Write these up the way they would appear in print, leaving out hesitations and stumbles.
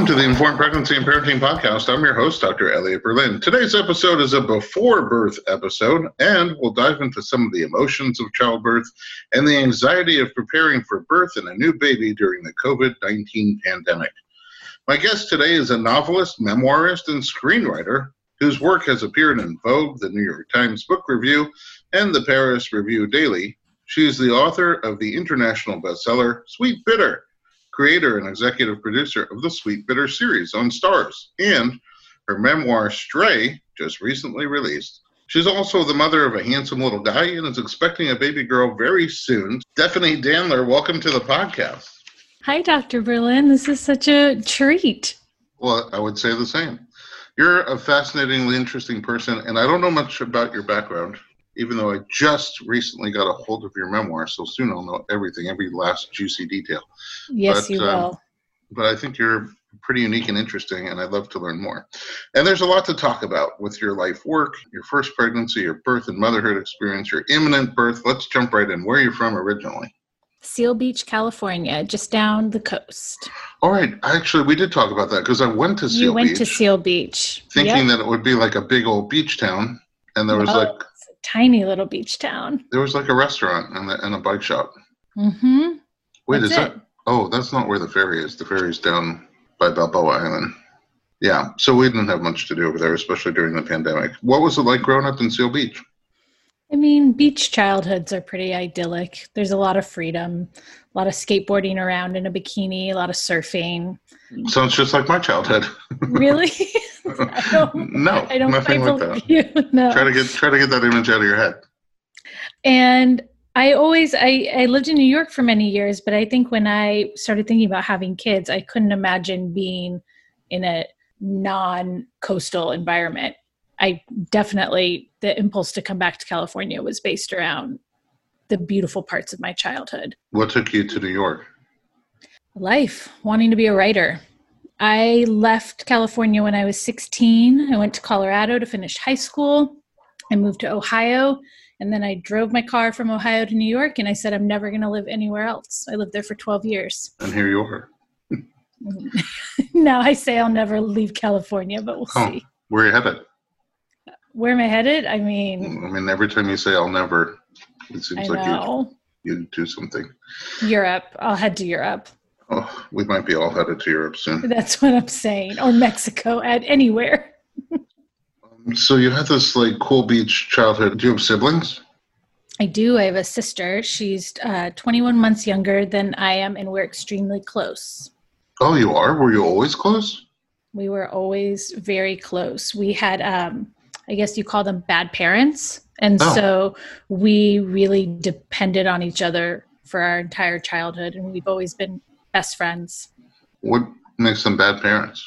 Welcome to the Informed Pregnancy and Parenting Podcast. I'm your host, Dr. Elliot Berlin. Today's episode is a before birth episode, and we'll dive into some of the emotions of childbirth and the anxiety of preparing for birth and a new baby during the COVID-19 pandemic. My guest today is a novelist, memoirist, and screenwriter whose work has appeared in Vogue, the New York Times Book Review, and the Paris Review Daily. She is the author of the international bestseller, Sweet Bitter, creator and executive producer of the Sweet Bitter series on Starz, and her memoir, Stray, just recently released. She's also the mother of a handsome little guy and is expecting a baby girl very soon. Stephanie Danler, welcome to the podcast. Hi, Dr. Berlin. This is such a treat. Well, I would say the same. You're a fascinatingly interesting person, and I don't know much about your background, even though I just recently got a hold of your memoir, so soon I'll know everything, every last juicy detail. Yes, you will. But I think you're pretty unique and interesting, and I'd love to learn more. And there's a lot to talk about with your life work, your first pregnancy, your birth and motherhood experience, your imminent birth. Let's jump right in. Where are you from originally? Seal Beach, California, just down the coast. All right. Actually, we did talk about that because I went to Seal Beach. You went to Seal Beach. Thinking that it would be like a big old beach town, and there was it's a tiny little beach town. There was like a restaurant and a bike shop. Mm-hmm. Wait, that's is that? Oh, that's not where the ferry is. The ferry's down by Balboa Island. Yeah, so we didn't have much to do over there, especially during the pandemic. What was it like growing up in Seal Beach? I mean, beach childhoods are pretty idyllic. There's a lot of freedom, a lot of skateboarding around in a bikini, a lot of surfing. Sounds just like my childhood. Really? I don't nothing like that. You. No. Try to get that image out of your head. And I lived in New York for many years, but I think when I started thinking about having kids, I couldn't imagine being in a non-coastal environment. The impulse to come back to California was based around the beautiful parts of my childhood. What took you to New York? Life, wanting to be a writer. I left California when I was 16. I went to Colorado to finish high school. I moved to Ohio, and then I drove my car from Ohio to New York, and I said, I'm never going to live anywhere else. I lived there for 12 years. And here you are. Now I say I'll never leave California, but we'll see. Where are you headed? Where am I headed? I mean, every time you say I'll never, it seems like you'd do something. Europe. I'll head to Europe. Oh, we might be all headed to Europe soon. That's what I'm saying. Or Mexico, anywhere. So you had this cool beach childhood. Do you have siblings? I do. I have a sister. She's 21 months younger than I am, and we're extremely close. Oh, you are? Were you always close? We were always very close. We had, I guess you call them bad parents. And so we really depended on each other for our entire childhood, and we've always been best friends. What makes them bad parents?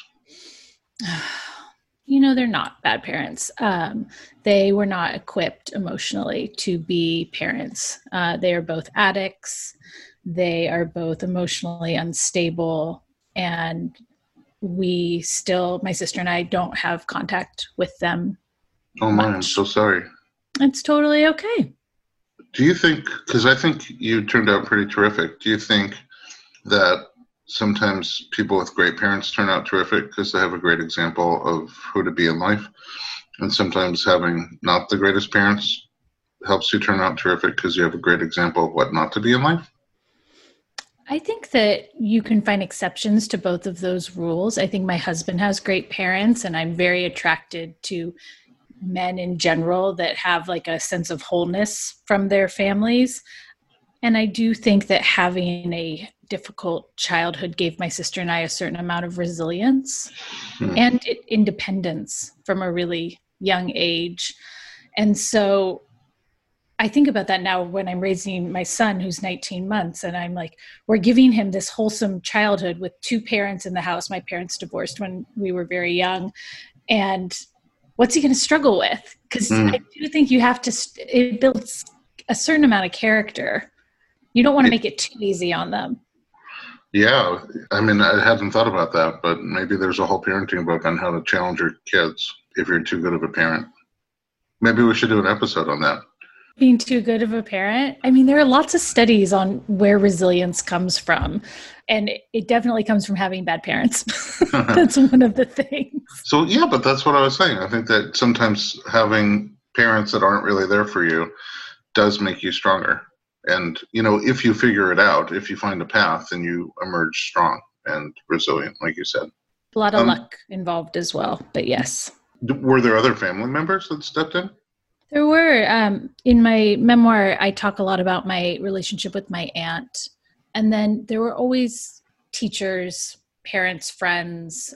They're not bad parents. They were not equipped emotionally to be parents. They are both addicts. They are both emotionally unstable. And my sister and I don't have contact with them. Oh my, I'm so sorry. It's totally okay. Do you think, because I think you turned out pretty terrific, do you think that sometimes people with great parents turn out terrific because they have a great example of who to be in life? And sometimes having not the greatest parents helps you turn out terrific because you have a great example of what not to be in life? I think that you can find exceptions to both of those rules. I think my husband has great parents, and I'm very attracted to men in general that have a sense of wholeness from their families. And I do think that having a difficult childhood gave my sister and I a certain amount of resilience and independence from a really young age. And so I think about that now when I'm raising my son who's 19 months, and I'm we're giving him this wholesome childhood with two parents in the house. My parents divorced when we were very young. And what's he going to struggle with? Because I do think you have to, it builds a certain amount of character. You don't want to make it too easy on them. Yeah. I mean, I hadn't thought about that, but maybe there's a whole parenting book on how to challenge your kids if you're too good of a parent. Maybe we should do an episode on that. being too good of a parent. I mean, there are lots of studies on where resilience comes from, and it definitely comes from having bad parents. That's one of the things. So, yeah, but that's what I was saying. I think that sometimes having parents that aren't really there for you does make you stronger. And, if you figure it out, if you find a path, then you emerge strong and resilient, like you said. A lot of luck involved as well, but yes. Were there other family members that stepped in? There were. In my memoir, I talk a lot about my relationship with my aunt. And then there were always teachers, parents, friends.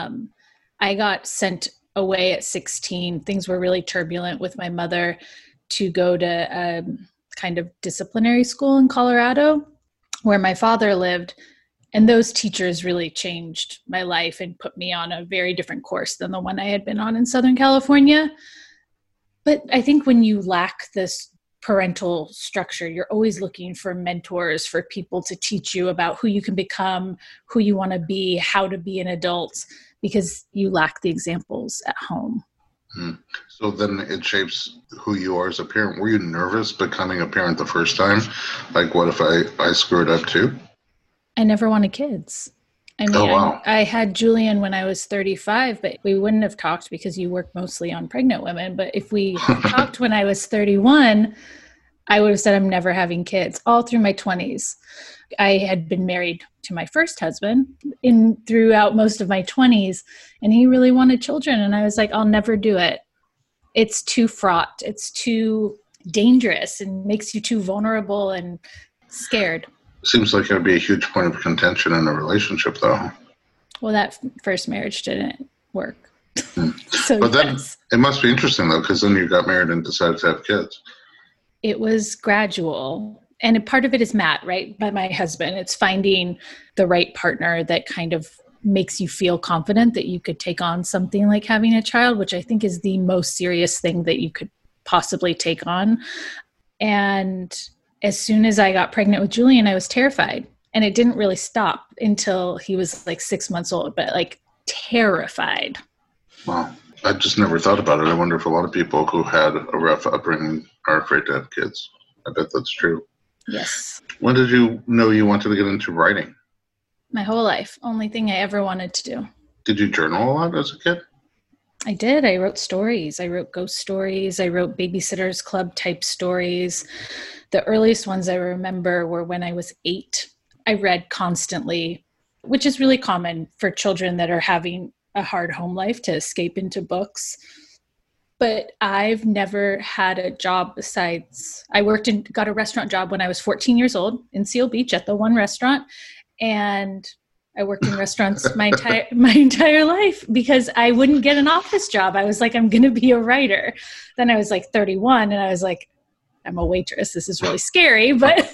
I got sent away at 16. Things were really turbulent with my mother to go to a kind of disciplinary school in Colorado where my father lived. And those teachers really changed my life and put me on a very different course than the one I had been on in Southern California. But I think when you lack this parental structure, you're always looking for mentors, for people to teach you about who you can become, who you want to be, how to be an adult, because you lack the examples at home. So then it shapes who you are as a parent. Were you nervous becoming a parent the first time? Like, what if I screwed up too? I never wanted kids. I mean, wow. I had Julian when I was 35, but we wouldn't have talked because you work mostly on pregnant women. But if we talked when I was 31, I would have said I'm never having kids all through my 20s. I had been married to my first husband throughout most of my 20s, and he really wanted children. And I was like, I'll never do it. It's too fraught. It's too dangerous and makes you too vulnerable and scared. Seems like it would be a huge point of contention in a relationship, though. Well, that first marriage didn't work. But then it must be interesting, though, because then you got married and decided to have kids. It was gradual. And part of it is Matt, right? By my husband. It's finding the right partner that kind of makes you feel confident that you could take on something like having a child, which I think is the most serious thing that you could possibly take on. And as soon as I got pregnant with Julian, I was terrified. And it didn't really stop until he was like 6 months old, but like terrified. Wow. I just never thought about it. I wonder if a lot of people who had a rough upbringing are afraid to have kids. I bet that's true. Yes. When did you know you wanted to get into writing? My whole life. Only thing I ever wanted to do. Did you journal a lot as a kid? I did. I wrote stories. I wrote ghost stories. I wrote Babysitters Club type stories. The earliest ones I remember were when I was 8. I read constantly, which is really common for children that are having a hard home life to escape into books. But I've never had a job besides, I got a restaurant job when I was 14 years old in Seal Beach at the one restaurant. And I worked in restaurants my entire life because I wouldn't get an office job. I was like, I'm going to be a writer. Then I was like 31 and I was like, I'm a waitress. This is really scary, but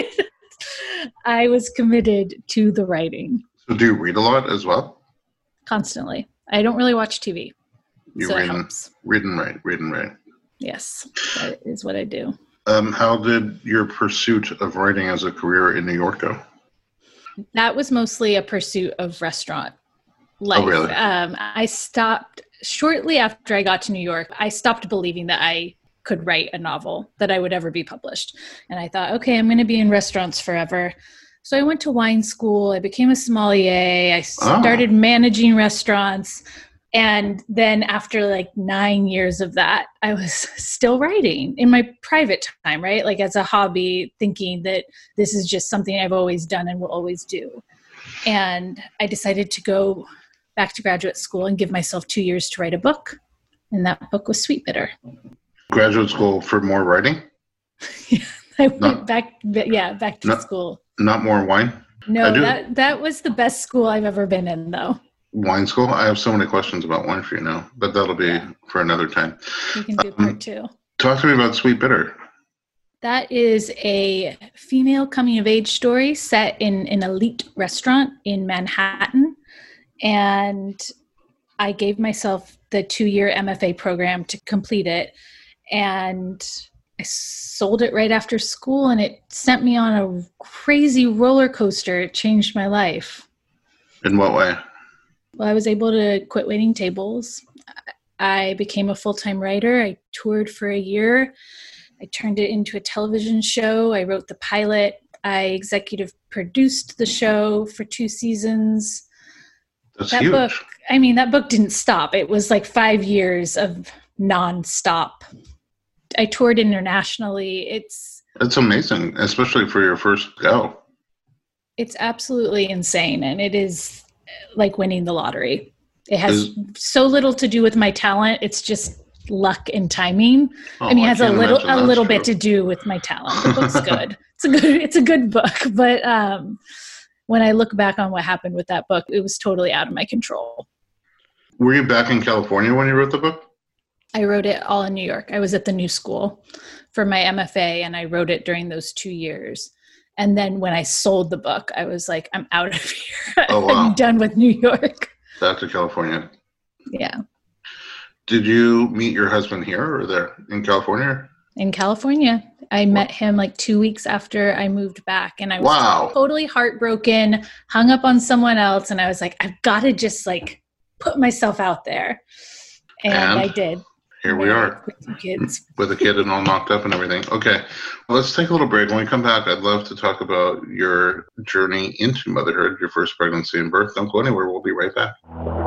I was committed to the writing. So do you read a lot as well? Constantly. I don't really watch TV. You read and write. Yes, that is what I do. How did your pursuit of writing as a career in New York go? That was mostly a pursuit of restaurant life. Oh, really? I stopped shortly after I got to New York. I stopped believing that I could write a novel, that I would ever be published. And I thought, okay, I'm going to be in restaurants forever. So I went to wine school. I became a sommelier. I started managing restaurants. And then after like 9 years of that, I was still writing in my private time, right? Like as a hobby, thinking that this is just something I've always done and will always do. And I decided to go back to graduate school and give myself 2 years to write a book. And that book was Sweet Bitter. Graduate school for more writing? Yeah, I went back to school. Not more wine? No, that was the best school I've ever been in, though. Wine school? I have so many questions about wine for you now, but that'll be for another time. We can do part 2. Talk to me about Sweet Bitter. That is a female coming-of-age story set in an elite restaurant in Manhattan. And I gave myself the 2-year MFA program to complete it. And I sold it right after school, and it sent me on a crazy roller coaster. It changed my life. In what way? Well, I was able to quit waiting tables. I became a full-time writer. I toured for a year, I turned it into a television show. I wrote the pilot. I executive produced the show for 2 seasons. That's huge. That book didn't stop. It was like 5 years of nonstop. I toured internationally. It's amazing, especially for your first go. It's absolutely insane. And it is like winning the lottery. It has so little to do with my talent. It's just luck and timing. It has a little bit to do with my talent. The book's good. It's a good book. But when I look back on what happened with that book, it was totally out of my control. Were you back in California when you wrote the book? I wrote it all in New York. I was at the New School for my MFA, and I wrote it during those 2 years. And then when I sold the book, I was like, I'm out of here. Oh, wow. I'm done with New York. Back to California. Yeah. Did you meet your husband here or there in California? In California. I met him like 2 weeks after I moved back, and I was totally heartbroken, hung up on someone else. And I was like, I've got to just like put myself out there. And I did. Here we are with 2 kids. With a kid and all knocked up and everything. Okay. Well, let's take a little break. When we come back, I'd love to talk about your journey into motherhood, your first pregnancy and birth. Don't go anywhere. We'll be right back.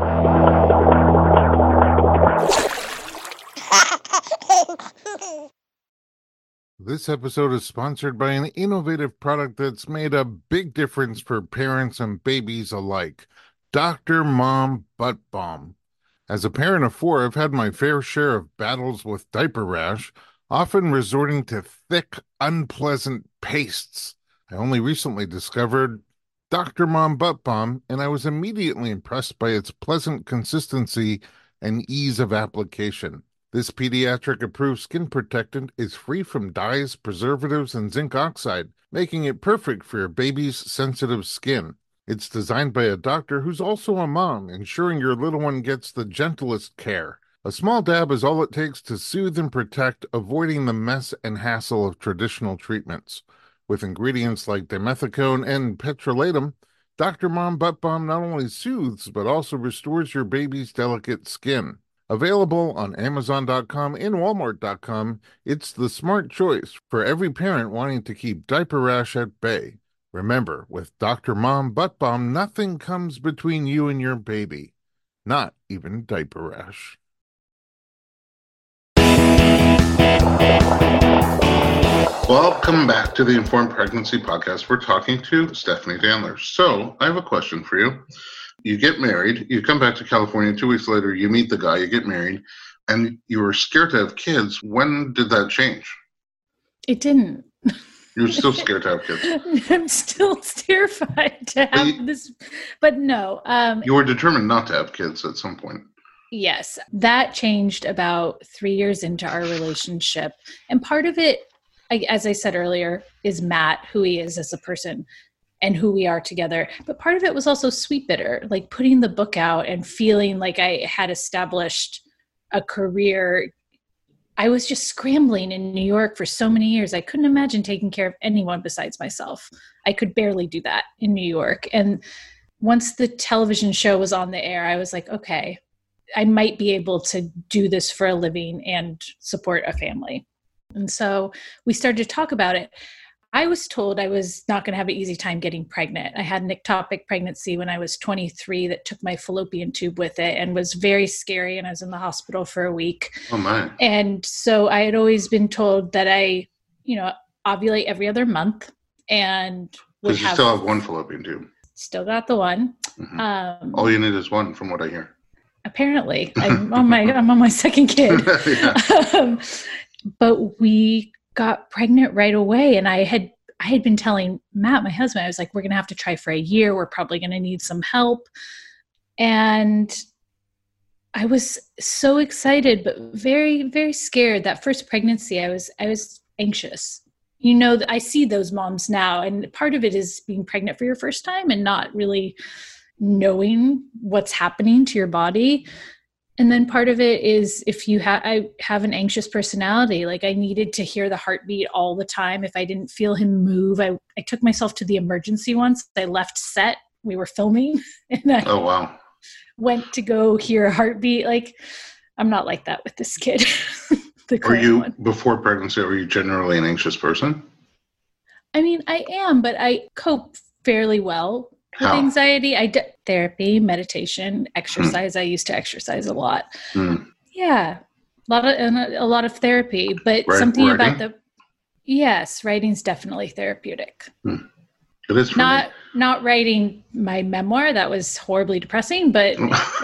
This episode is sponsored by an innovative product that's made a big difference for parents and babies alike. Dr. Mom Butt Balm. As a parent of 4, I've had my fair share of battles with diaper rash, often resorting to thick, unpleasant pastes. I only recently discovered Dr. Mom Butt Balm, and I was immediately impressed by its pleasant consistency and ease of application. This pediatric-approved skin protectant is free from dyes, preservatives, and zinc oxide, making it perfect for your baby's sensitive skin. It's designed by a doctor who's also a mom, ensuring your little one gets the gentlest care. A small dab is all it takes to soothe and protect, avoiding the mess and hassle of traditional treatments. With ingredients like dimethicone and petrolatum, Dr. Mom Butt Balm not only soothes, but also restores your baby's delicate skin. Available on Amazon.com and Walmart.com, it's the smart choice for every parent wanting to keep diaper rash at bay. Remember, with Dr. Mom Butt Balm, nothing comes between you and your baby. Not even diaper rash. Welcome back to the Informed Pregnancy Podcast. We're talking to Stephanie Danler. So, I have a question for you. You get married, you come back to California, 2 weeks later, you meet the guy, you get married, and you were scared to have kids. When did that change? It didn't. You're still scared to have kids. I'm still terrified to have this, but no. You were determined not to have kids at some point. Yes, that changed about 3 years into our relationship. And part of it, as I said earlier, is Matt, who he is as a person and who we are together. But part of it was also Sweet Bitter, like putting the book out and feeling like I had established a career. I was just scrambling in New York for so many years. I couldn't imagine taking care of anyone besides myself. I could barely do that in New York. And once the television show was on the air, I was like, okay, I might be able to do this for a living and support a family. And so we started to talk about it. I was told I was not going to have an easy time getting pregnant. I had an ectopic pregnancy when I was 23 that took my fallopian tube with it and was very scary. And I was in the hospital for a week. Oh my. And so I had always been told that I, ovulate every other month and would you still have one fallopian tube. Still got the one. Mm-hmm. All you need is one from what I hear. Apparently. I'm on my second kid. But we got pregnant right away. And I had been telling Matt, my husband, I was like, we're going to have to try for a year. We're probably going to need some help. And I was so excited, but very, very scared. That first pregnancy, I was anxious. I see those moms now, and part of it is being pregnant for your first time and not really knowing what's happening to your body. And then part of it is I have an anxious personality. Like I needed to hear the heartbeat all the time. If I didn't feel him move, I took myself to the emergency once. I left set. We were filming. And I went to go hear a heartbeat. Like I'm not like that with this kid. the Are current you, one. before pregnancy, are you generally an anxious person? I mean, I am, but I cope fairly well with How? anxiety. Therapy, meditation, Hmm. exercise. I used to exercise a lot. Hmm. Yeah, a lot of therapy, but something about Writing? yes, writing's definitely therapeutic. Hmm. It is for me. Not writing my memoir, that was horribly depressing, but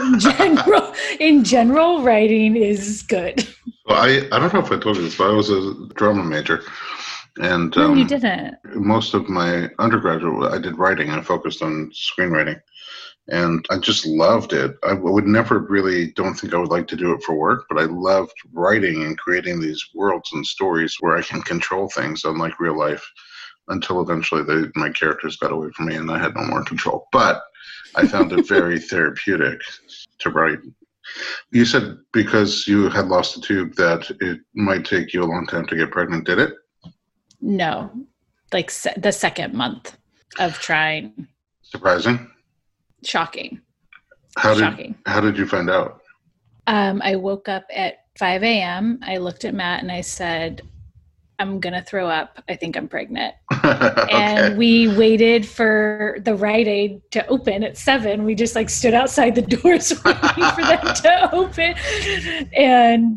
in general, writing is good. Well, I don't know if I told you this, but I was a drama major, and No, you didn't. most of my undergraduate, I did writing. I focused on screenwriting, and I just loved it. I would never really, don't think I would like to do it for work, but I loved writing and creating these worlds and stories where I can control things, unlike real life, until eventually my characters got away from me and I had no more control. But I found it very therapeutic to write. You said because you had lost a tube that it might take you a long time to get pregnant. Did it? No, like the second month of trying. Surprising. Shocking. How Shocking. did you find out? I woke up at 5 a.m. I looked at Matt and I said, I'm going to throw up. I think I'm pregnant. Okay. And we waited for the Rite Aid to open at 7. We just like stood outside the doors waiting for them to open. And,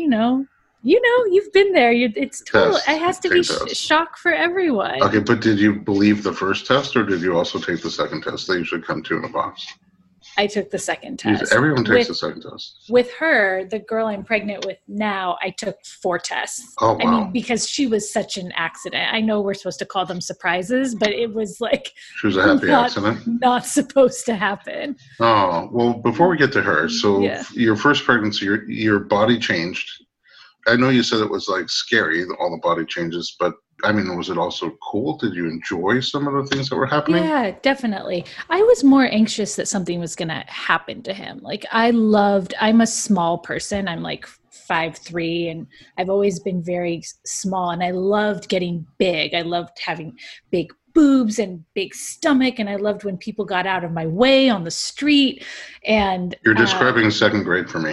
you've been there. It's total. It has to be shock for everyone. Okay, but did you believe the first test, or did you also take the second test? They usually come two in a box. I took the second test. Everyone takes the second test. With her, the girl I'm pregnant with now, I took 4 tests. Oh, wow. I mean, because she was such an accident. I know we're supposed to call them surprises, but it was like she was a happy accident. Not supposed to happen. Oh, well, before we get to her, so your first pregnancy, your body changed. I know you said it was like scary, all the body changes, but I mean, was it also cool? Did you enjoy some of the things that were happening? Yeah, definitely. I was more anxious that something was going to happen to him. Like I'm a small person. I'm like 5'3", and I've always been very small, and I loved getting big. I loved having big boobs and big stomach, and I loved when people got out of my way on the street. And you're describing second grade for me.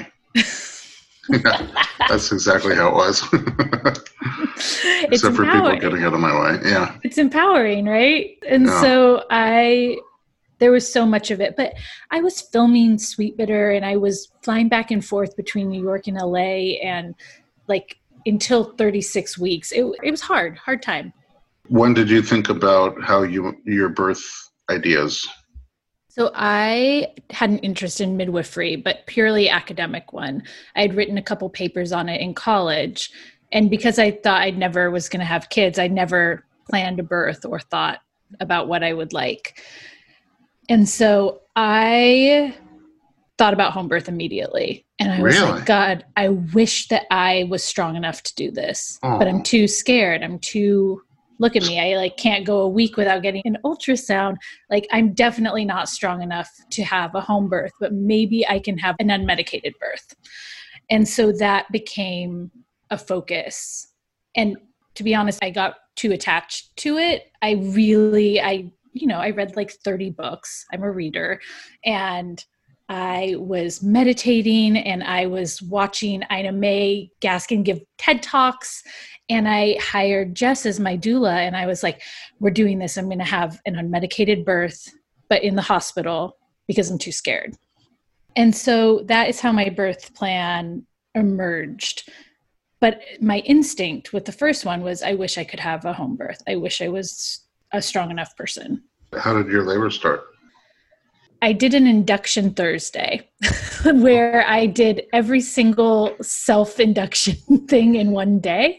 Yeah, that's exactly how it was. Except for people getting out of my way. Yeah. It's empowering, right? And so there was so much of it. But I was filming Sweet Bitter, and I was flying back and forth between New York and LA, and like until 36 weeks. It was hard time. When did you think about your birth ideas? So I had an interest in midwifery, but purely academic one. I had written a couple papers on it in college. And because I thought I never was going to have kids, I never planned a birth or thought about what I would like. And so I thought about home birth immediately. And I was like, God, I wish that I was strong enough to do this, but I'm too scared. Look at me. I can't go a week without getting an ultrasound. Like, I'm definitely not strong enough to have a home birth, but maybe I can have an unmedicated birth. And so that became a focus. And to be honest, I got too attached to it. I read like 30 books. I'm a reader. And I was meditating, and I was watching Ina May Gaskin give TED Talks. And I hired Jess as my doula, and I was like, we're doing this. I'm going to have an unmedicated birth, but in the hospital because I'm too scared. And so that is how my birth plan emerged. But my instinct with the first one was, I wish I could have a home birth. I wish I was a strong enough person. How did your labor start? I did an induction Thursday where I did every single self-induction thing in one day.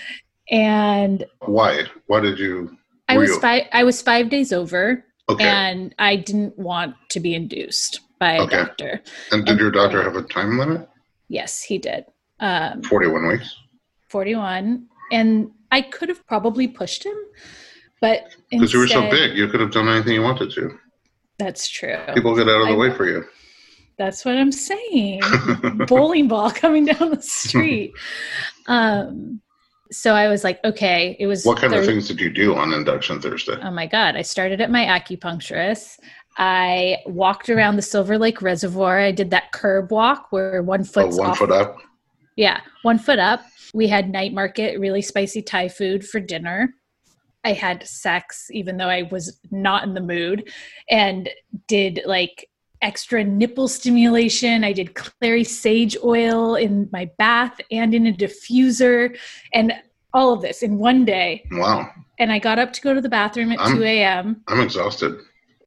And why did you? I was 5 days over, and I didn't want to be induced by a doctor. And did your doctor have a time limit? Yes, he did. 41 weeks. 41. And I could have probably pushed him, but because you were so big, you could have done anything you wanted to. That's true. People get out of the way for you. That's what I'm saying. Bowling ball coming down the street. So I was like, okay, it was. What kind of things did you do on Induction Thursday? Oh my God. I started at my acupuncturist. I walked around the Silver Lake Reservoir. I did that curb walk where 1 foot's 1 foot up. Yeah. 1 foot up. We had night market, really spicy Thai food for dinner. I had sex, even though I was not in the mood, and did like extra nipple stimulation. I did clary sage oil in my bath and in a diffuser, and all of this in one day. Wow. And I got up to go to the bathroom at 2 a.m. I'm exhausted.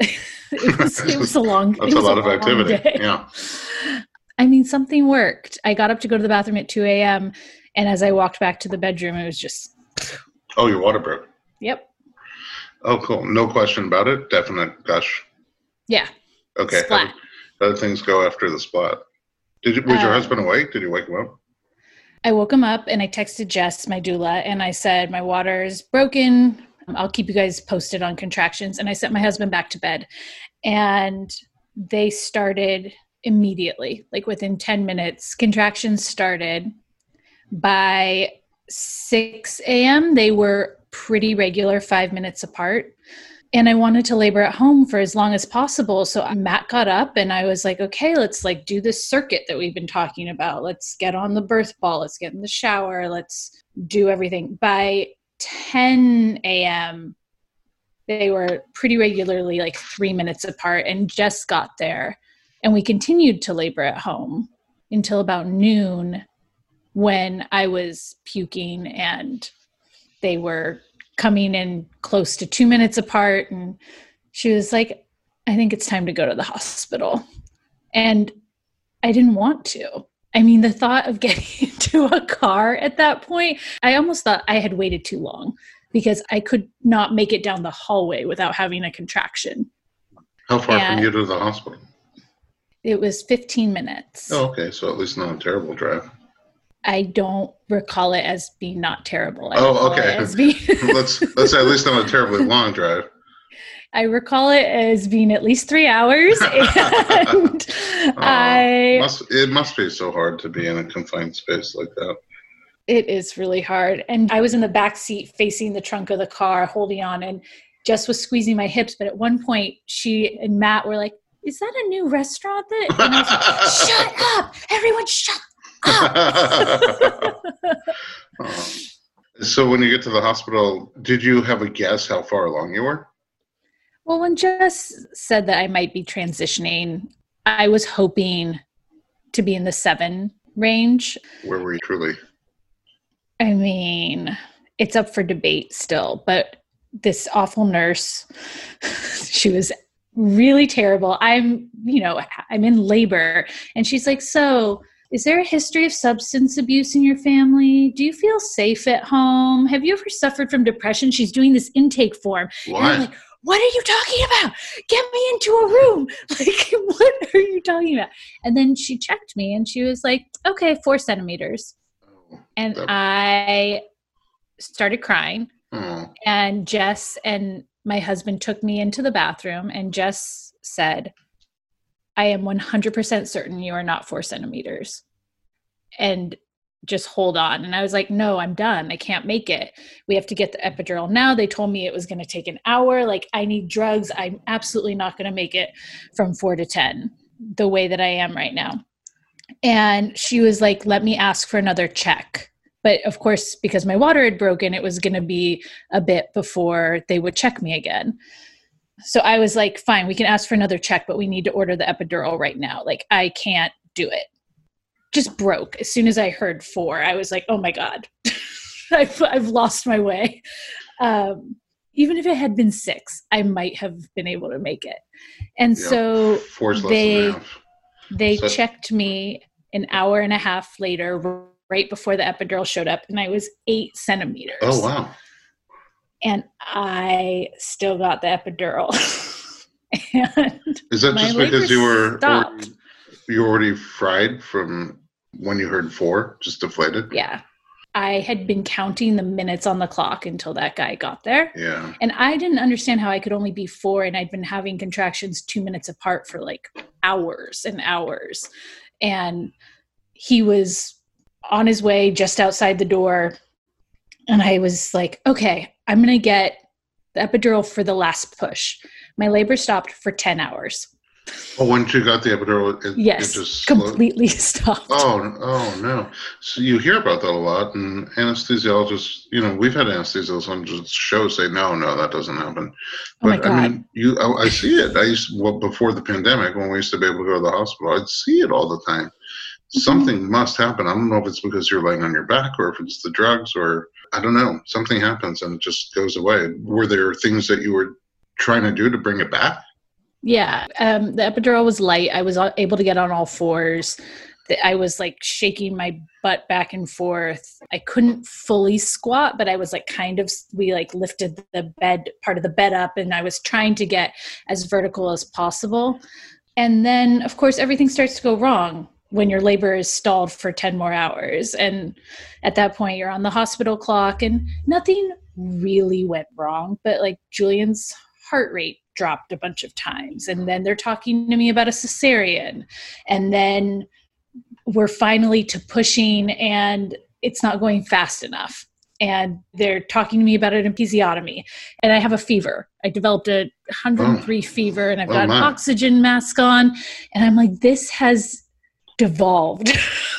It was a long That's a lot of activity. day. Yeah. I mean, something worked. I got up to go to the bathroom at 2 a.m. And as I walked back to the bedroom, it was just... Oh, your water broke. Yep. Oh, cool. No question about it. Definite gush. Yeah. Okay. Splat. How did things go after the splat? Was your husband awake? Did you wake him up? I woke him up and I texted Jess, my doula, and I said, my water is broken. I'll keep you guys posted on contractions. And I sent my husband back to bed. And they started immediately, like within 10 minutes. Contractions started. By 6 a.m., they were pretty regular, 5 minutes apart. And I wanted to labor at home for as long as possible. So Matt got up and I was like, okay, let's like do this circuit that we've been talking about. Let's get on the birth ball. Let's get in the shower. Let's do everything. By 10 a.m., they were pretty regularly like 3 minutes apart, and Jess got there. And we continued to labor at home until about noon, when I was puking and they were coming in close to 2 minutes apart. And she was like, I think it's time to go to the hospital. And I didn't want to. I mean, the thought of getting into a car at that point, I almost thought I had waited too long because I could not make it down the hallway without having a contraction. How far from you to the hospital? It was 15 minutes. Oh, okay. So at least not a terrible drive. I don't recall it as being not terrible. Okay. Let's say at least not a terribly long drive. I recall it as being at least 3 hours. And it must be so hard to be in a confined space like that. It is really hard. And I was in the back seat facing the trunk of the car, holding on, and Jess was squeezing my hips. But at one point, she and Matt were like, is that a new restaurant? And I was like, shut up! Everyone shut up! So when you get to the hospital, did you have a guess how far along you were? Well, when Jess said that I might be transitioning, I was hoping to be in the 7 range. Where were you truly? I mean, it's up for debate still, but this awful nurse, she was really terrible. I'm in labor, and she's like, so is there a history of substance abuse in your family? Do you feel safe at home? Have you ever suffered from depression? She's doing this intake form. What? And I'm like, what are you talking about? Get me into a room. Like, what are you talking about? And then she checked me and she was like, okay, 4 centimeters. And I started crying. And Jess and my husband took me into the bathroom, and Jess said, I am 100% certain you are not 4 centimeters. And just hold on. And I was like, no, I'm done. I can't make it. We have to get the epidural now. They told me it was going to take an hour. Like, I need drugs. I'm absolutely not going to make it from 4 to 10 the way that I am right now. And she was like, let me ask for another check. But of course, because my water had broken, it was going to be a bit before they would check me again. So I was like, fine, we can ask for another check, but we need to order the epidural right now. Like, I can't do it. Just broke. As soon as I heard 4, I was like, oh my God, I've lost my way. Even if it had been 6, I might have been able to make it. And so they checked me an hour and a half later, right before the epidural showed up, and I was 8 centimeters. Oh, wow. And I still got the epidural. And is that just because you were already fried from when you heard 4, just deflated? Yeah. I had been counting the minutes on the clock until that guy got there. Yeah. And I didn't understand how I could only be 4, and I'd been having contractions 2 minutes apart for like hours and hours. And he was on his way just outside the door. And I was like, okay, I'm going to get the epidural for the last push. My labor stopped for 10 hours. Oh, once you got the epidural, it Yes, just completely stopped. Oh no. So you hear about that a lot, and anesthesiologists, we've had anesthesiologists on just shows say, no, that doesn't happen. Oh my But I God. mean, I see it. Before the pandemic, when we used to be able to go to the hospital, I'd see it all the time. Something must happen. I don't know if it's because you're laying on your back or if it's the drugs or I don't know. Something happens and it just goes away. Were there things that you were trying to do to bring it back? Yeah. The epidural was light. I was able to get on all fours. I was like shaking my butt back and forth. I couldn't fully squat, but I was like we like lifted the part of the bed up, and I was trying to get as vertical as possible. And then, of course, everything starts to go wrong when your labor is stalled for 10 more hours. And at that point, you're on the hospital clock, and nothing really went wrong. But like Julian's heart rate dropped a bunch of times. And then they're talking to me about a cesarean. And then we're finally to pushing, and it's not going fast enough. And they're talking to me about an episiotomy. And I have a fever. I developed a 103 fever, and I've got an oxygen mask on. And I'm like, this has devolved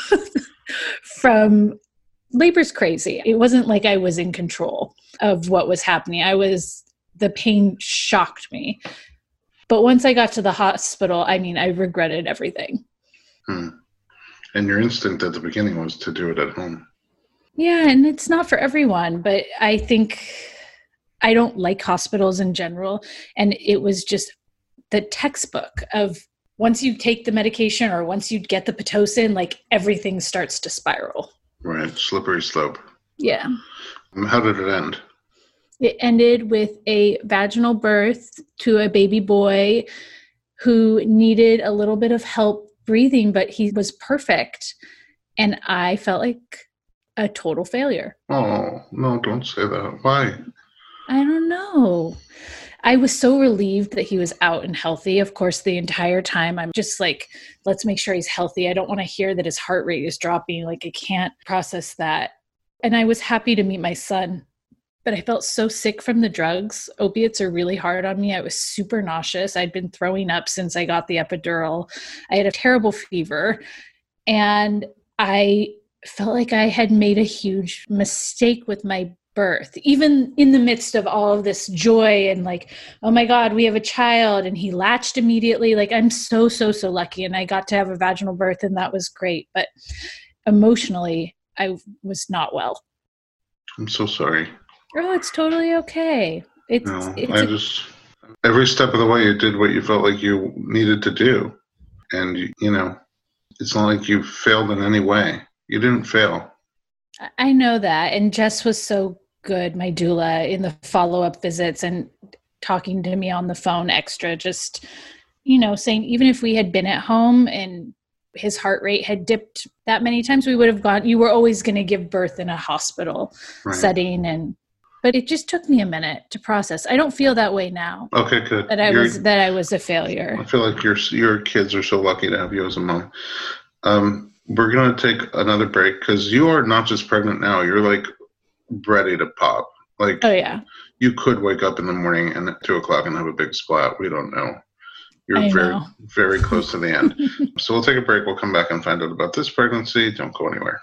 from labor's crazy. It wasn't like I was in control of what was happening. The pain shocked me. But once I got to the hospital, I regretted everything. And your instinct at the beginning was to do it at home. Yeah, and it's not for everyone, but I think I don't like hospitals in general. And it was just the textbook of once you take the medication or once you get the Pitocin, like everything starts to spiral. Right. Slippery slope. Yeah. How did it end? It ended with a vaginal birth to a baby boy who needed a little bit of help breathing, but he was perfect. And I felt like a total failure. Oh, no, don't say that. Why? I don't know. I was so relieved that he was out and healthy. Of course, the entire time I'm just like, let's make sure he's healthy. I don't want to hear that his heart rate is dropping. Like, I can't process that. And I was happy to meet my son, but I felt so sick from the drugs. Opiates are really hard on me. I was super nauseous. I'd been throwing up since I got the epidural. I had a terrible fever, and I felt like I had made a huge mistake with my birth, even in the midst of all of this joy and like, oh my God, we have a child, and he latched immediately. Like, I'm so lucky, and I got to have a vaginal birth, and that was great. But emotionally, I was not well. I'm so sorry. Oh, it's totally okay. Every step of the way you did what you felt like you needed to do. And, it's not like you failed in any way. You didn't fail. I know that. And Jess was so good, my doula, in the follow-up visits and talking to me on the phone extra, just, saying even if we had been at home and his heart rate had dipped that many times, we would have gone, you were always going to give birth in a hospital setting. But it just took me a minute to process. I don't feel that way now. Okay, good. That I was a failure. I feel like your kids are so lucky to have you as a mom. We're going to take another break because you are not just pregnant now. You're like ready to pop. Like, oh yeah, you could wake up in the morning and at 2:00 and have a big splat. We don't know. You're very close to the end. So we'll take a break. We'll come back and find out about this pregnancy. Don't go anywhere.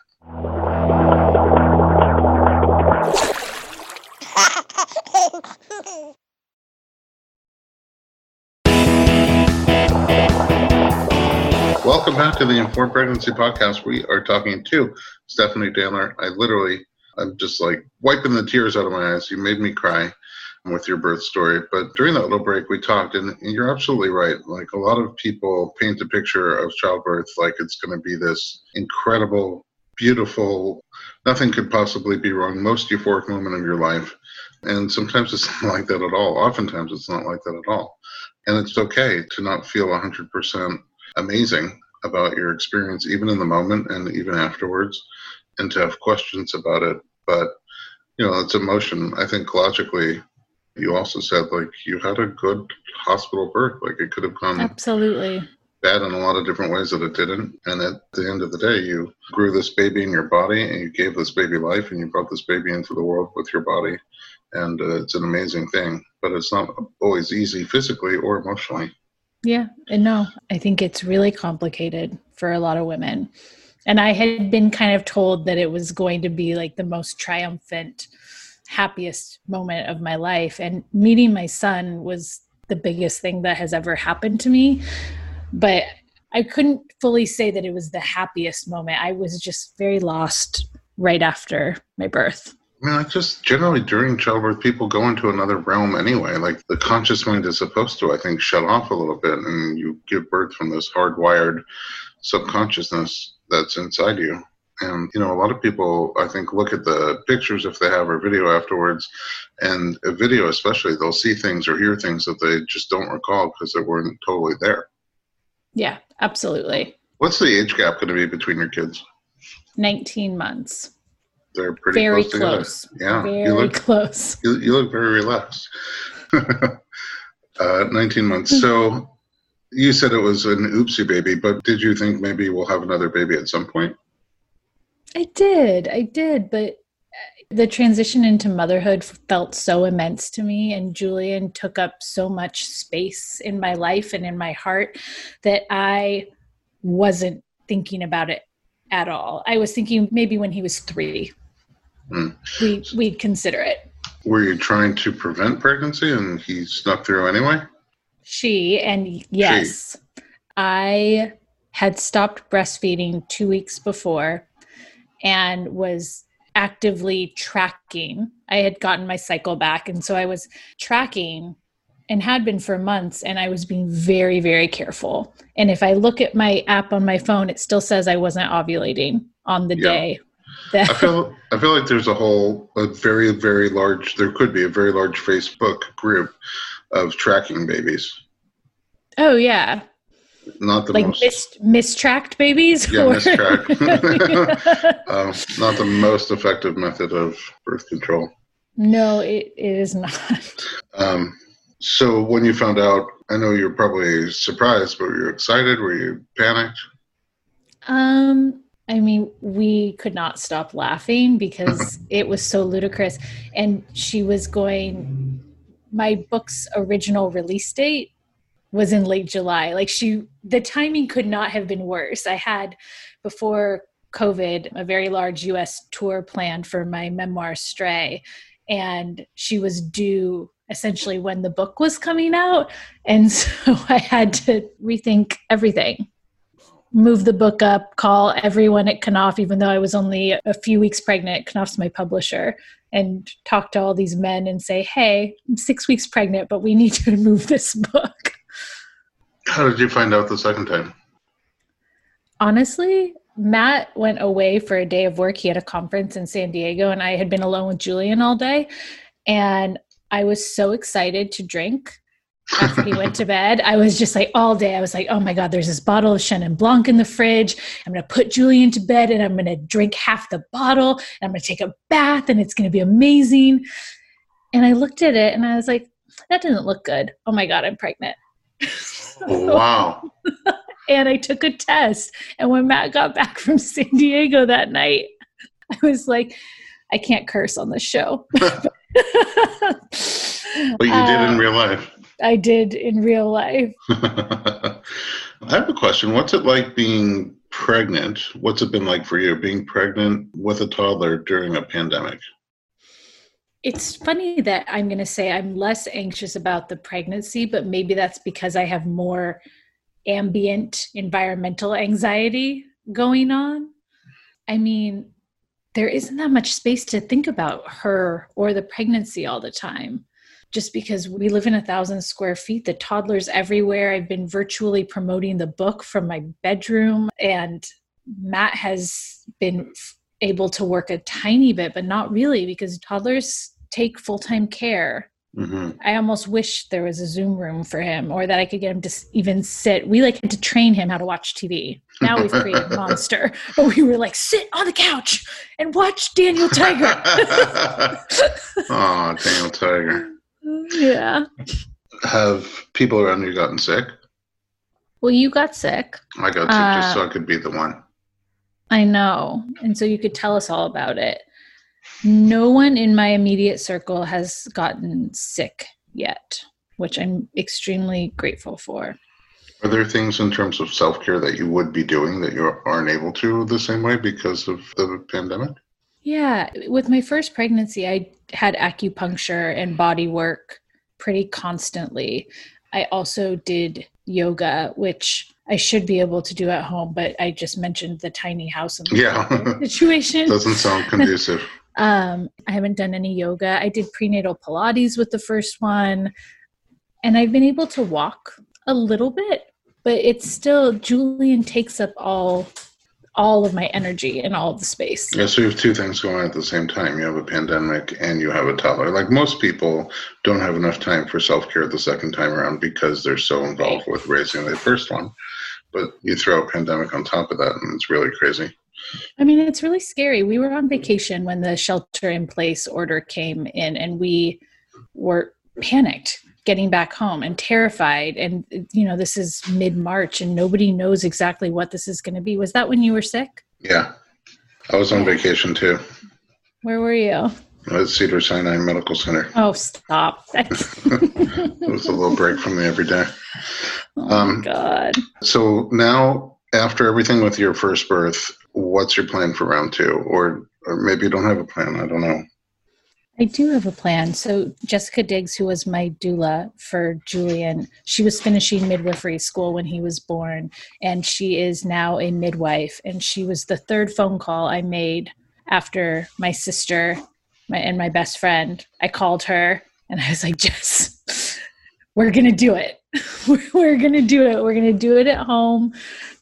Welcome back to the Informed Pregnancy Podcast. We are talking to Stephanie Danler. I'm just like wiping the tears out of my eyes. You made me cry with your birth story. But during that little break, we talked, and you're absolutely right. Like, a lot of people paint a picture of childbirth like it's going to be this incredible, beautiful, nothing could possibly be wrong, most euphoric moment of your life. And sometimes it's not like that at all. Oftentimes it's not like that at all. And it's okay to not feel 100% amazing about your experience, even in the moment and even afterwards, and to have questions about it. But, it's emotion. I think logically, you also said, like, you had a good hospital birth. Like, it could have gone absolutely bad in a lot of different ways that it didn't. And at the end of the day, you grew this baby in your body, and you gave this baby life, and you brought this baby into the world with your body. And it's an amazing thing. But it's not always easy physically or emotionally. Yeah. And no, I think it's really complicated for a lot of women. And I had been kind of told that it was going to be like the most triumphant, happiest moment of my life. And meeting my son was the biggest thing that has ever happened to me. But I couldn't fully say that it was the happiest moment. I was just very lost right after my birth. I mean, like just generally during childbirth, people go into another realm anyway. Like the conscious mind is supposed to, I think, shut off a little bit, and you give birth from this hardwired subconsciousness that's inside you. And, a lot of people, I think, look at the pictures if they have or video afterwards, and a video especially, they'll see things or hear things that they just don't recall because they weren't totally there. Yeah, absolutely. What's the age gap going to be between your kids? 19 months. They're pretty very close together. Yeah, very close. You look very relaxed. 19 months. So you said it was an oopsie baby, but did you think maybe we'll have another baby at some point? I did, but the transition into motherhood felt so immense to me, and Julian took up so much space in my life and in my heart that I wasn't thinking about it at all. I was thinking maybe when he was 3, we'd consider it. Were you trying to prevent pregnancy and he snuck through anyway? Yes. I had stopped breastfeeding 2 weeks before and was actively tracking. I had gotten my cycle back, and so I was tracking and had been for months, and I was being very, very careful. And if I look at my app on my phone, it still says I wasn't ovulating on the day. I feel like there's a very, very large, there could be a very large Facebook group of tracking babies. Oh, yeah. Not the like most mistracked babies? Yeah, mistracked. Not the most effective method of birth control. No, it is not. So when you found out, I know you're probably surprised, but were you excited? Were you panicked? I mean, we could not stop laughing because it was so ludicrous. And my book's original release date was in late July. The timing could not have been worse. I had, before COVID, a very large US tour planned for my memoir, Stray. And she was due essentially when the book was coming out. And so I had to rethink everything. Move the book up, call everyone at Knopf, even though I was only a few weeks pregnant. Knopf's my publisher, and talk to all these men and say, hey, I'm 6 weeks pregnant, but we need to move this book. How did you find out the second time? Honestly, Matt went away for a day of work. He had a conference in San Diego, and I had been alone with Julian all day. And I was so excited to drink after he went to bed. I was just like, all day, I was like, oh my God, there's this bottle of Chenin Blanc in the fridge. I'm going to put Julian to bed and I'm going to drink half the bottle and I'm going to take a bath and it's going to be amazing. And I looked at it and I was like, that doesn't look good. Oh my God, I'm pregnant. Oh, wow. And I took a test. And when Matt got back from San Diego that night, I was like, I can't curse on this show. But you did in real life. I did in real life. I have a question. What's it like being pregnant? What's it been like for you, being pregnant with a toddler during a pandemic? It's funny that I'm going to say I'm less anxious about the pregnancy, but maybe that's because I have more ambient environmental anxiety going on. I mean, there isn't that much space to think about her or the pregnancy all the time. Just because we live in 1,000 square feet, the toddler's everywhere. I've been virtually promoting the book from my bedroom, and Matt has been able to work a tiny bit, but not really, because toddlers take full-time care. Mm-hmm. I almost wish there was a Zoom room for him, or that I could get him to even sit. We had to train him how to watch TV. Now we've created Monster, but we were like, sit on the couch and watch Daniel Tiger. Oh, Daniel Tiger. Yeah. Have people around you gotten sick? Well, you got sick. I got sick just so I could be the one. I know. And so you could tell us all about it. No one in my immediate circle has gotten sick yet, which I'm extremely grateful for. Are there things in terms of self-care that you would be doing that you aren't able to the same way because of the pandemic? Yeah, with my first pregnancy, I had acupuncture and body work pretty constantly. I also did yoga, which I should be able to do at home, but I just mentioned the tiny house and the Yeah, situation. doesn't sound conducive. I haven't done any yoga. I did prenatal Pilates with the first one, and I've been able to walk a little bit, but it's still, Julian takes up all of my energy and all of the space. Yeah, so you have two things going on at the same time. You have a pandemic and you have a toddler. Like most people don't have enough time for self-care the second time around because they're so involved with raising their first one. But you throw a pandemic on top of that and it's really crazy. I mean, it's really scary. We were on vacation when the shelter in place order came in, and we were panicked getting back home and terrified. And, this is mid-March and nobody knows exactly what this is going to be. Was that when you were sick? Yeah. I was on vacation too. Where were you? At Cedar Sinai Medical Center. Oh, stop. It was a little break from the everyday. Oh, my God. So now, after everything with your first birth, what's your plan for round two? Or maybe you don't have a plan. I don't know. I do have a plan. So Jessica Diggs, who was my doula for Julian, she was finishing midwifery school when he was born, and she is now a midwife. And she was the third phone call I made after my sister and my best friend. I called her and I was like, Jess, we're going to do it. We're going to do it. We're going to do it at home.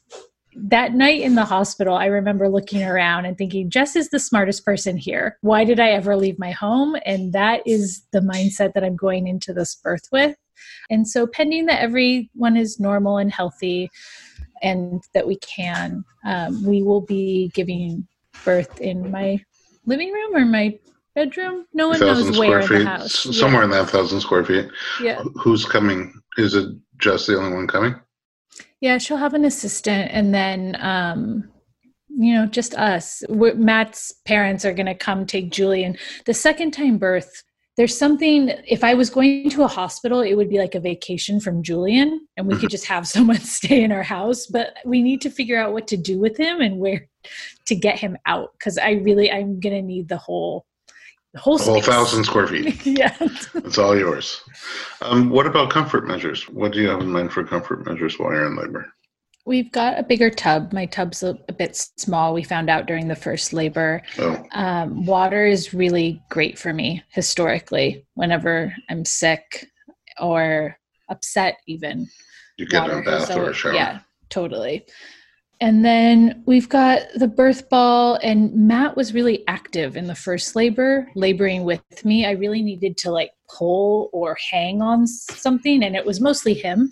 That night in the hospital, I remember looking around and thinking, Jess is the smartest person here. Why did I ever leave my home? And that is the mindset that I'm going into this birth with. And so pending that everyone is normal and healthy and that we can, we will be giving birth in my living room or my bedroom. No one knows where in the house. Somewhere in that 1,000 square feet. Yeah. Who's coming? Is it just the only one coming? Yeah, she'll have an assistant, and then, just us. Matt's parents are going to come take Julian. The second time birth, there's something, if I was going to a hospital, it would be like a vacation from Julian, and we could just have someone stay in our house, but we need to figure out what to do with him and where to get him out, because I'm going to need the whole space. 1,000 square feet. Yeah. It's all yours. What about comfort measures? What do you have in mind for comfort measures while you're in labor? We've got a bigger tub. My tub's a bit small. We found out during the first labor. Oh. Water is really great for me historically. Whenever I'm sick or upset even. You get a bath or a shower. Yeah, totally. And then we've got the birth ball, and Matt was really active in the first labor, laboring with me. I really needed to pull or hang on something, and it was mostly him.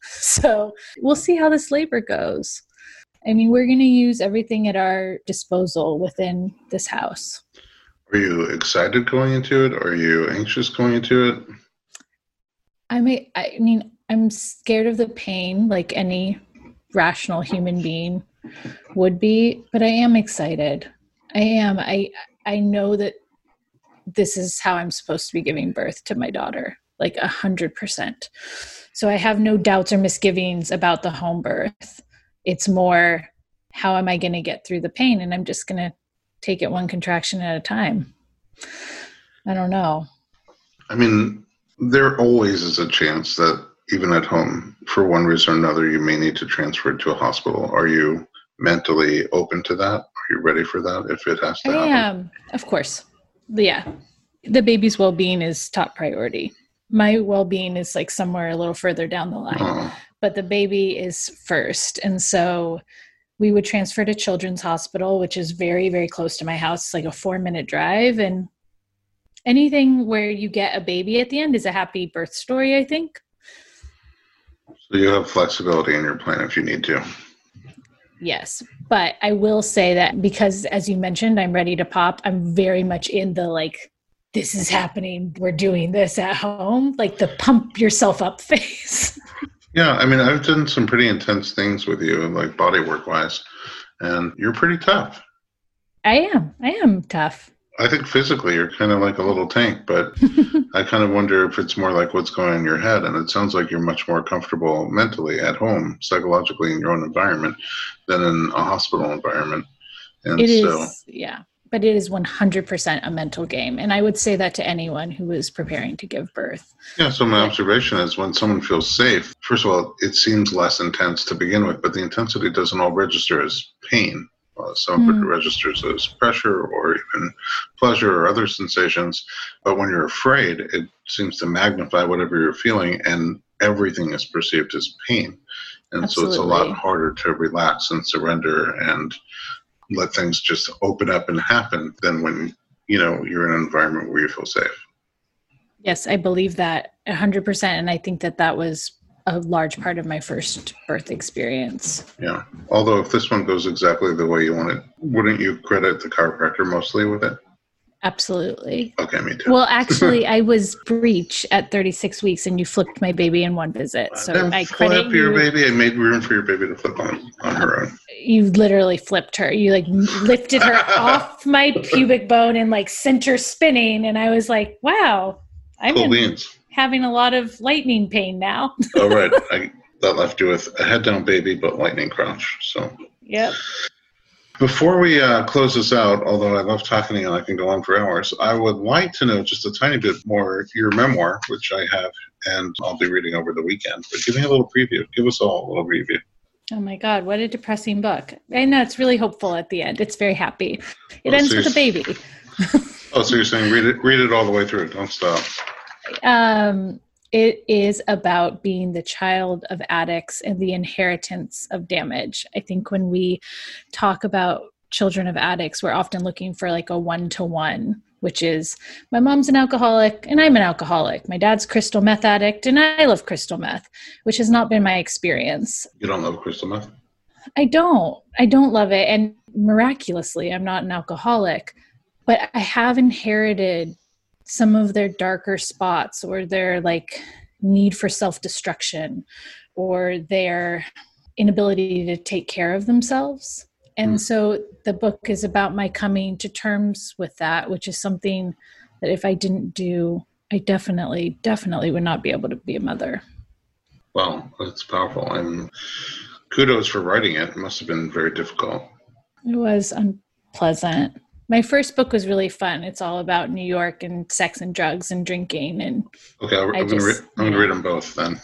So we'll see how this labor goes. I mean, we're going to use everything at our disposal within this house. Are you excited going into it? Are you anxious going into it? I mean, I'm scared of the pain like any rational human being would be, but I am excited. I am. I know that this is how I'm supposed to be giving birth to my daughter, 100%. So I have no doubts or misgivings about the home birth. It's more, how am I going to get through the pain? And I'm just going to take it one contraction at a time. I don't know. I mean, there always is a chance that even at home, for one reason or another, you may need to transfer it to a hospital. Are you mentally open to that? Are you ready for that if it has to happen? I am, of course. Yeah. The baby's well-being is top priority. My well-being is somewhere a little further down the line, but the baby is first. And so we would transfer to Children's Hospital, which is very, very close to my house. It's a 4-minute drive, and anything where you get a baby at the end is a happy birth story, I think. So you have flexibility in your plan if you need to. Yes. But I will say that because, as you mentioned, I'm ready to pop, I'm very much in the this is happening, we're doing this at home, the pump yourself up phase. Yeah. I mean, I've done some pretty intense things with you, body work wise, and you're pretty tough. I am tough. I think physically you're kind of like a little tank, but I kind of wonder if it's more like what's going on in your head. And it sounds like you're much more comfortable mentally at home, psychologically in your own environment than in a hospital environment. And It so, is, yeah, but it is 100% a mental game. And I would say that to anyone who is preparing to give birth. yeah, so my observation is when someone feels safe, first of all, it seems less intense to begin with, but the intensity doesn't all register as pain. Some of it registers as pressure or even pleasure or other sensations. But when you're afraid, it seems to magnify whatever you're feeling, and everything is perceived as pain. And Absolutely. So it's a lot harder to relax and surrender and let things just open up and happen than when you're in an environment where you feel safe. Yes, I believe that 100%. And I think that was a large part of my first birth experience. Yeah. Although if this one goes exactly the way you want it, wouldn't you credit the chiropractor mostly with it? Absolutely. Okay, me too. Well, actually, I was breech at 36 weeks and you flipped my baby in one visit. So I credit your baby. I made room for your baby to flip on her own. You literally flipped her. You like lifted her off my pubic bone and like sent her spinning. And I was like, wow, I'm having a lot of lightning pain now. Oh, right. That left you with a head down baby, but lightning crotch. So, yep. Before we close this out, although I love talking to you and I can go on for hours, I would like to know just a tiny bit more your memoir, which I have, and I'll be reading over the weekend. But give me a little preview. Give us all a little review. Oh my God, what a depressing book. I know, it's really hopeful at the end. It's very happy. It ends with a baby. Oh, so you're saying read it all the way through. Don't stop. It is about being the child of addicts and the inheritance of damage. I think when we talk about children of addicts, we're often looking for like a one-to-one, which is my mom's an alcoholic and I'm an alcoholic. My dad's crystal meth addict and I love crystal meth, which has not been my experience. You don't love crystal meth? I don't love it. And miraculously, I'm not an alcoholic, but I have inherited some of their darker spots or their like need for self-destruction or their inability to take care of themselves. And so the book is about my coming to terms with that, which is something that if I didn't do, I definitely would not be able to be a mother. Wow, that's powerful. And kudos for writing it. It must have been very difficult. It was unpleasant. My first book was really fun. It's all about New York and sex and drugs and drinking. And okay, I'm going to read them both then.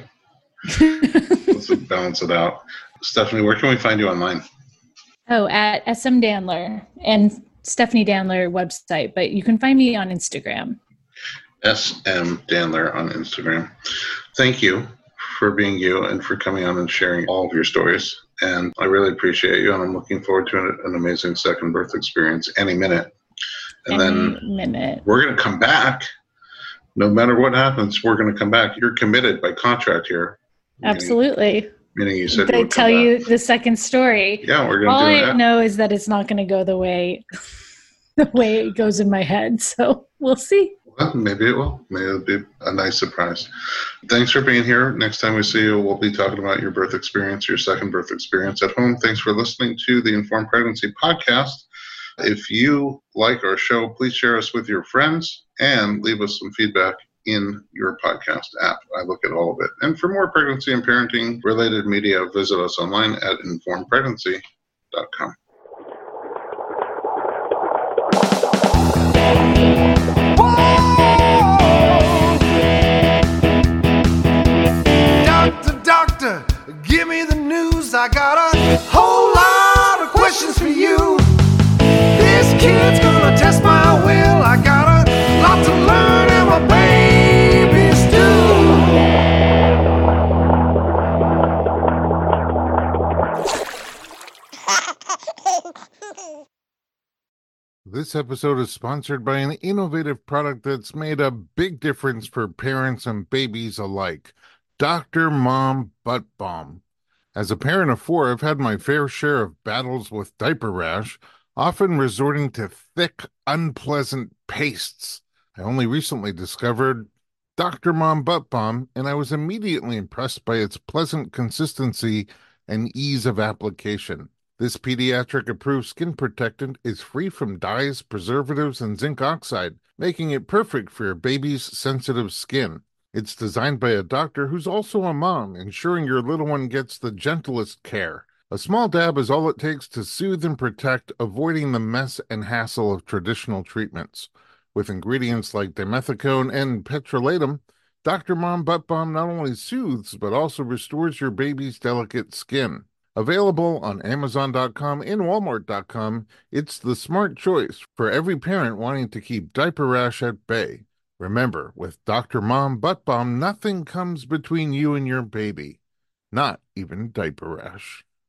Let's balance it out. Stephanie, where can we find you online? Oh, at SM Dandler and Stephanie Dandler website, but you can find me on Instagram. SM Dandler on Instagram. Thank you for being you and for coming on and sharing all of your stories. And I really appreciate you, and I'm looking forward to an amazing second birth experience any minute. And then we're going to come back. No matter what happens, we're going to come back. You're committed by contract here. Absolutely. Meaning you said I tell you the second story. Yeah, we're going to do that. All I know is that it's not going to go the way it goes in my head. So we'll see. Well, maybe it will. Maybe it'll be a nice surprise. Thanks for being here. Next time we see you, we'll be talking about your birth experience, your second birth experience at home. Thanks for listening to the Informed Pregnancy Podcast. If you like our show, please share us with your friends and leave us some feedback in your podcast app. I look at all of it. And for more pregnancy and parenting related media, visit us online at informedpregnancy.com. Doctor, give me the news. I got a whole lot of questions for you. This kid's gonna test my will. I got a lot to learn, and my baby's due. This episode is sponsored by an innovative product that's made a big difference for parents and babies alike. Dr. Mom Butt Balm. As a parent of 4, I've had my fair share of battles with diaper rash, often resorting to thick, unpleasant pastes. I only recently discovered Dr. Mom Butt Balm, and I was immediately impressed by its pleasant consistency and ease of application. This pediatric-approved skin protectant is free from dyes, preservatives, and zinc oxide, making it perfect for your baby's sensitive skin. It's designed by a doctor who's also a mom, ensuring your little one gets the gentlest care. A small dab is all it takes to soothe and protect, avoiding the mess and hassle of traditional treatments. With ingredients like dimethicone and petrolatum, Dr. Mom Butt Balm not only soothes, but also restores your baby's delicate skin. Available on Amazon.com and Walmart.com, it's the smart choice for every parent wanting to keep diaper rash at bay. Remember, with Dr. Mom Butt Balm, nothing comes between you and your baby, not even diaper rash.